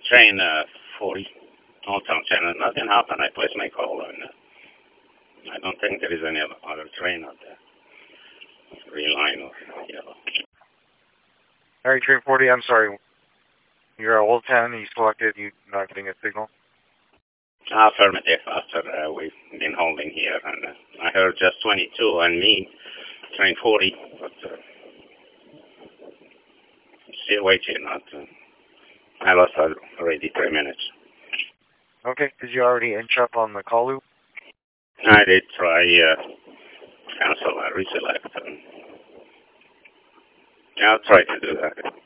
train 40, Old Town Channel. Nothing happened. I placed my call, and I don't think there is any other train out there. Green line or yellow. Alright, train 40, I'm sorry. You're at Old Town, you selected, you're not getting a signal? Affirmative, after we've been holding here, and I heard just 22 and me, train 40, but still waiting. I lost already 3 minutes. Okay, did you already inch up on the call loop? I did try cancel and reselect. I'll try to do that.